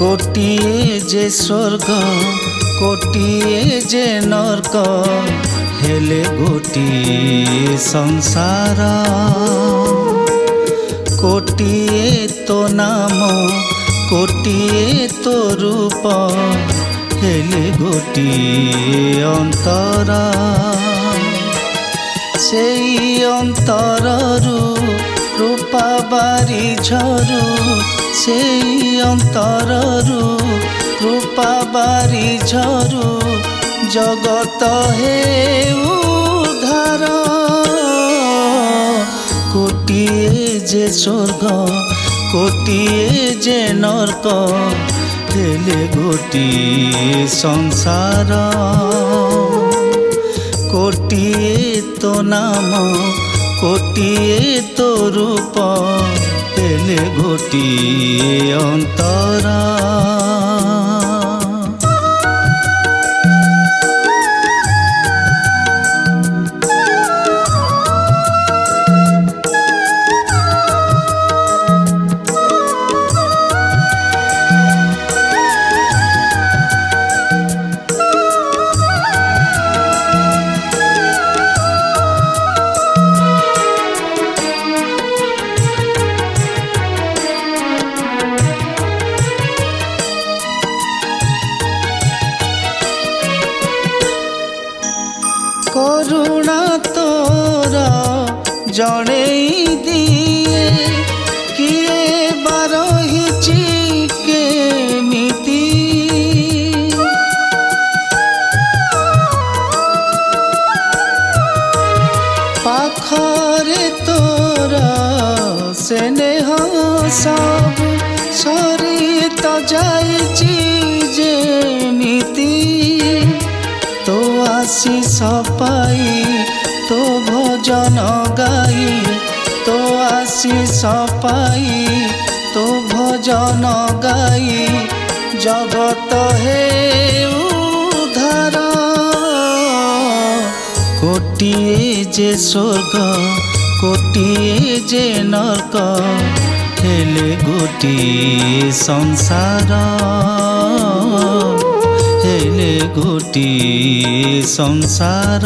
कोटिए जे स्वर्ग कोटिए जे नरक हेले गोटिए संसार। कोटिए तो नाम कोटिए तो रूप हेले गोटिए अंतर। सेई अंतररू रूपा बारी झरू सेई अंतररू रूपा बारी झरू जगत हे उद्धार। कोटिए जे स्वर्ग कोटिए जे नरक हेले गोटिए संसार। कोटिए तो नाम कोटिए तो रूप हेले गोटिए अंतर। करुणा तोरा जड़े दिए किए बारहिची केमिति। पाखरे तोरा स्नेह सब सरी तो जाइची जेमिति। तो आशीष पाई तो भजन गाई तो आशीष पाई तो भजन गाई जगत हे उद्धार। कोटिए जे स्वर्ग कोटिए जे नरक हेले गोटिए संसार। हेले गोटिए संसार।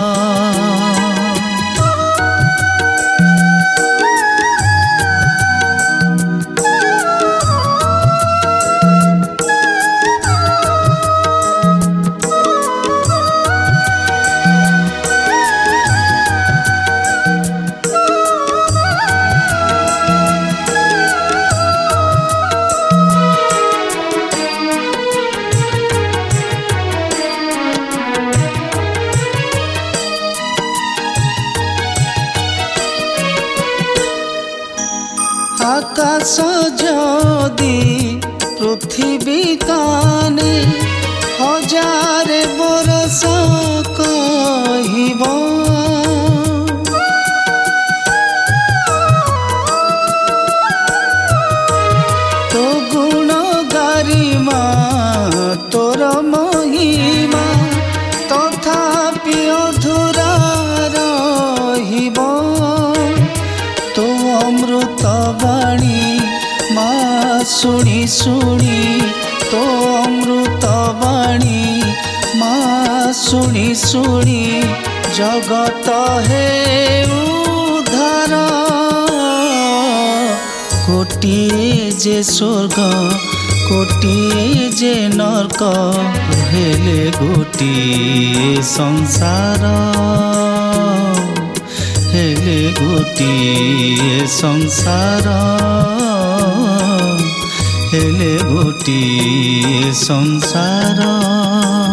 आकाश जदि पृथ्वी काने हजार बरस कहिब। तो गुण गारिमा तोर महिमा तथापि अधूरा रहिब। तो अमृत बाणी माँ शुणी शुणी तो अमृत बाणी माँ शुणी शुणी जगत हे उद्धार। कोटिए जे स्वर्ग कोटिए जे नरक हेले गोटिए संसार। हेले गोटिए संसार। हेले गोटिए संसार।